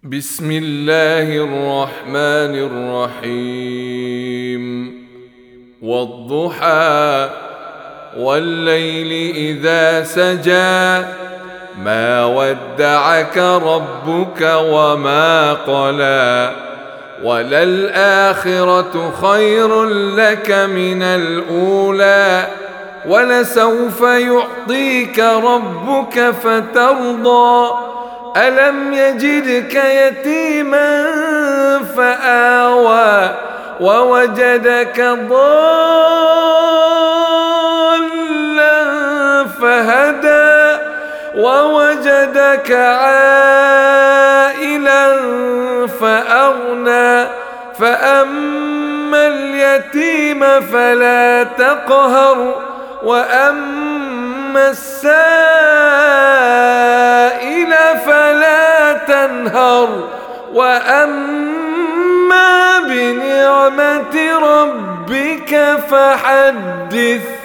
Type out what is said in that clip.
بسم الله الرحمن الرحيم والضحى والليل إذا سجى ما ودعك ربك وما قلى وللآخرة خير لك من الأولى ولسوف يعطيك ربك فترضى ألم يجدك يتيما فآوى ووجدك ضالا فهدى ووجدك عائلا فأغنى فأما اليتيم فلا تقهر وأما السائل فلا تنهر وأما بنعمة ربك فحدث.